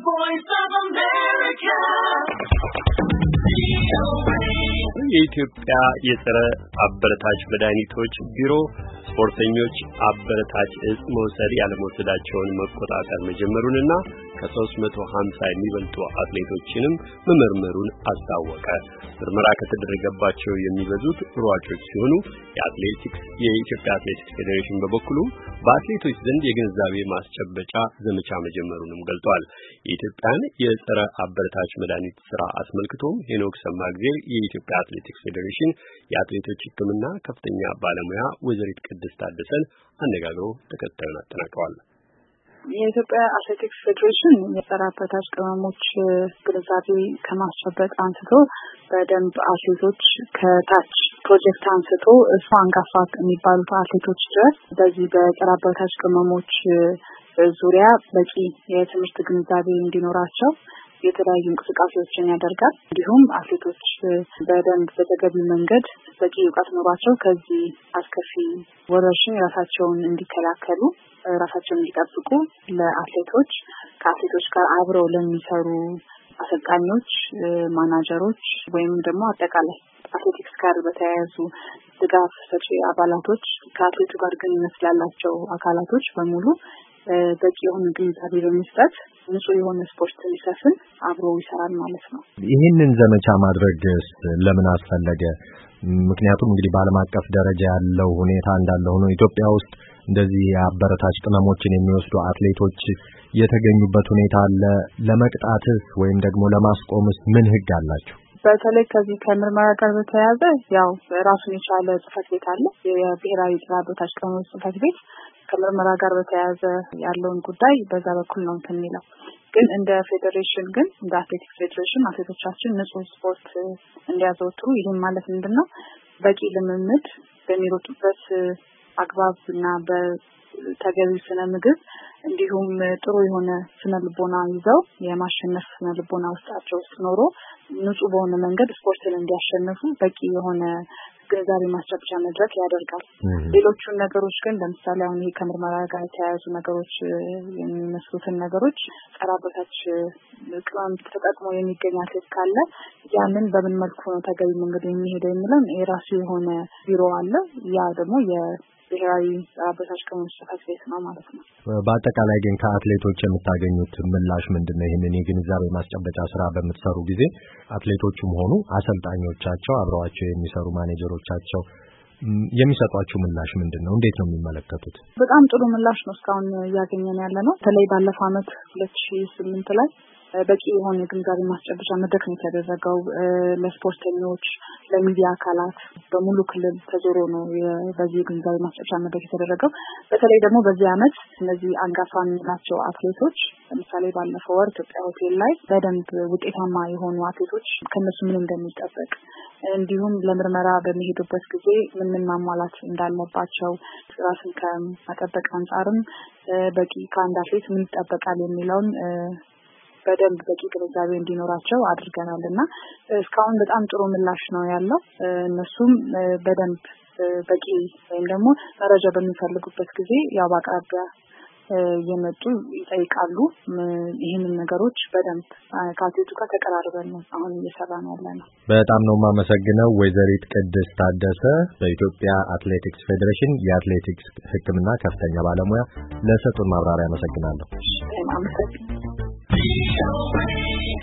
voice of America. የኢትዮጵያ የጸረ አበረታች መድኃኒቶች ቢሮ ስፖርተኞች አበረታች እጽ መውሰድ ያለመውሰዳቸውን መቆጣጠር መጀመሩንና ከ350 የሚበልጡ አትሌቶችንም መመርመሩን አስታወቀ። ምርመራ ከተደረገባቸው የሚበዙት ሯጮች ሲሆኑ የኢትዮጵያ አትሌቲክስ ፌዴሬሽን በበኩሉ በአትሌቶች ዘንድ የግንዛቤ ማስጨበጫ ዘመቻ መጀመሩንም ገልጿል። የኢትዮጵያን የጸረ አበረታች መድኃኒት ስራ አስመልክቶም ሄኖክ ሰማግዜር የኢትዮጵያ አትሌቲክስ ፌዴሬሽን የአትሌቶች ሕክምና ከፍተኛ ባለሙያ ወይዘሪት ቅድስት ታደሰን አነጋግሮ ተከታዩን አጠናቅሯል። የኢትዮጵያ አትሌቲክስ ፌዴሬሽን የጸረ አበረታች ቅመሞች ግንዛቤ ከማስጨበጥ አንስቶ በደንብ አትሌቶች ከታች ፕሮጀክት አንስቶ እሱ አንጋፋ የሚባሉት አትሌቶች ድረስ በዚህ በጸረ አበረታች ቅመሞች ዙሪያ በቂ የትምህርት ግንዛቤ እንዲኖራቸው የተለያዩ እንቅስቃሴዎችን ያደርጋል። እንዲሁም አትሌቶች በደንብ በተገቢ መንገድ በቂ እውቀት ኖሯቸው ከዚህ አስከፊ ወረርሽኝ ራሳቸውን እንዲከላከሉ ራሳቸውን እንዲጠብቁ ለአትሌቶች ከአትሌቶች ጋር አብረው ለሚሰሩ አሰልጣኞች፣ ማናጀሮች ወይም ደግሞ አጠቃላይ አትሌቲክስ ጋር በተያያዙ ድጋፍ ሰጪ አባላቶች ከአትሌቱ ጋር ግንኙነት ስላላቸው አካላቶች በሙሉ በቂ የሆነ ግንዛቤ በመስጠት ንጹህ የሆነ ስፖርት ሊሰፍን አብሮ ይሰራል ማለት ነው። ይህንን ዘመቻ ማድረግስ ለምን አስፈለገ? ምክንያቱም እንግዲህ በዓለም አቀፍ ደረጃ ያለው ሁኔታ እንዳለ ሆኖ ኢትዮጵያ ውስጥ እንደዚህ የአበረታች ቅመሞችን የሚወስዱ አትሌቶች የተገኙበት ሁኔታ አለ። ለመቅጣትስ ወይም ደግሞ ለማስቆምስ ምን ህግ አላችሁ? በተለይ ከዚህ ከምርመራ ጋር በተያያዘ ያው ራሱን የቻለ ጽሕፈት ቤት አለ። የብሔራዊ ጸረ አበረታች ቅመሞች ጽሕፈት ቤት ከምርመራ ጋር በተያያዘ ያለውን ጉዳይ በዛ በኩል ነው የሚለው። ግን እንደ ፌዴሬሽን ግን እንደ አትሌቲክስ ፌዴሬሽን አትሌቶቻችን ንጹህ ስፖርት እንዲያዘወትሩ ይህም ማለት ምንድነው በቂ ልምምድ በሚሮጡበት አግባብ እና በተገቢው ስነ ምግብ እንዲሁም ጥሩ የሆነ ስነ ልቦና ይዘው የማሸነፍ ስነ ልቦና ውስጣቸው ኖሮ ንጹህ በሆነ መንገድ ስፖርትን እንዲያሸንፉ በቂ የሆነ ግንዛቤ ማስጨበጫ መድረክ ያደርጋል። ሌሎቹን ነገሮች ግን ለምሳሌ አሁን ይሄ ከምርመራ ጋር የተያያዙ ነገሮች የሚመስሉትን ነገሮች ጸረ አበረታች ቅመም ተጠቅሞ የሚገኝ አትሌት ካለ ያንን በምን መልኩ ነው ተገቢ መንገድ የሚሄደው የሚለው የራሱ የሆነ ቢሮ አለ። ያ ደግሞ የብሔራዊ ጸረ አበረታች ቅመሞች ጽሕፈት ቤት ነው ማለት ነው። በአጠቃላይ ግን ከአትሌቶች የምታገኙት ምላሽ ምንድነው? ይህንን የግንዛቤ ማስጨበጫ ስራ በምትሰሩ ጊዜ አትሌቶቹም ሆኑ አሰልጣኞቻቸው አብረዋቸው የሚሰሩ ማኔጀሮቻቸው የሚሰጧችሁ ምላሽ ምንድነው? እንዴት ነው የሚመለከቱት? በጣም ጥሩ ምላሽ ነው እስካሁን እያገኘን ያለ ነው። በተለይ ባለፈው ዓመት 2008 ላይ በቂ የሆነ ግንዛቤ ማስጨበጫ መድረክ ነው የተደረገው። ለስፖርተኞች፣ ለሚዲያ አካላት በሙሉ ክልል ተዞሮ ነው በዚህ ግንዛቤ ማስጨበጫ መድረክ የተደረገው። በተለይ ደግሞ በዚህ ዓመት እነዚህ አንጋፋ ናቸው አትሌቶች ለምሳሌ ባለፈው ወር ኢትዮጵያ ሆቴል ላይ በደንብ ውጤታማ የሆኑ አትሌቶች ከነሱ ምን እንደሚጠበቅ እንዲሁም ለምርመራ በሚሄዱበት ጊዜ ምን ማሟላት እንዳለባቸው ራስን ከመጠበቅ አንጻርም በቂ ከአንድ አትሌት ምን ይጠበቃል የሚለውን በደንብ በቂ ግንዛቤ እንዲኖራቸው አድርገናልና እስካሁን በጣም ጥሩ ምላሽ ነው ያለው። እነሱም በደንብ በቂ ወይም ደግሞ መረጃ በሚፈልጉበት ጊዜ ያው በአቅራቢያ እየመጡ ይጠይቃሉ። ይህንን ነገሮች በደንብ ከአትሌቱ ጋር ተቀራርበን ነው አሁን እየሰራን ያለነው። በጣም ነው የማመሰግነው ወይዘሪት ቅድስት ታደሰ በኢትዮጵያ አትሌቲክስ ፌዴሬሽን የአትሌቲክስ ሕክምና ከፍተኛ ባለሙያ ለሰጡን ማብራሪያ አመሰግናለሁ። አመሰግናለሁ።